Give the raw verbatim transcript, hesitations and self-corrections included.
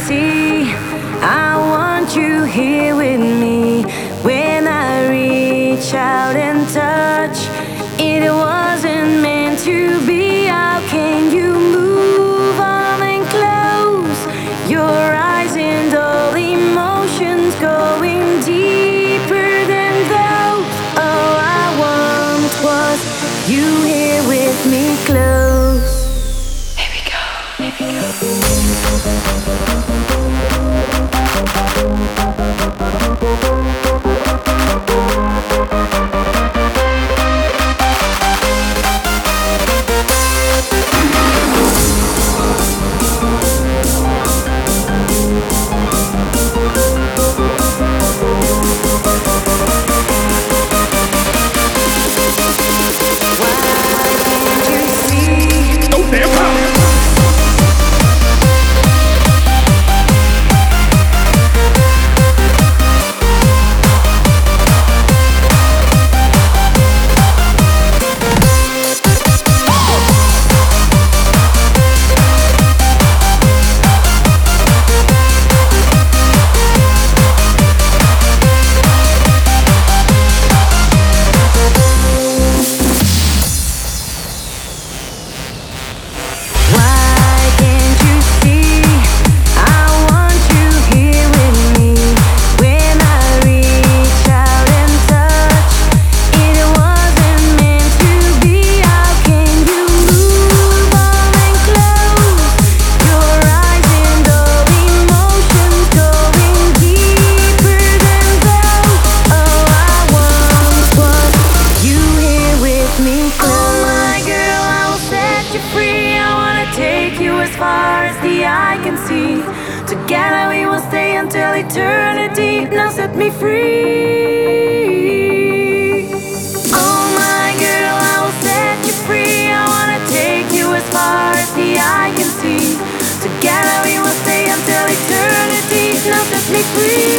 see. I want you here with me. When I reach out and touch, it wasn't meant to be. How can you move on and close your eyes and all emotions going deeper than those? All I want was you here with me close. Here we go, here we far as the eye can see. Together we will stay until eternity. Now set me free. Oh my girl, I will set you free. I wanna take you as far as the eye can see. Together we will stay until eternity. Now set me free.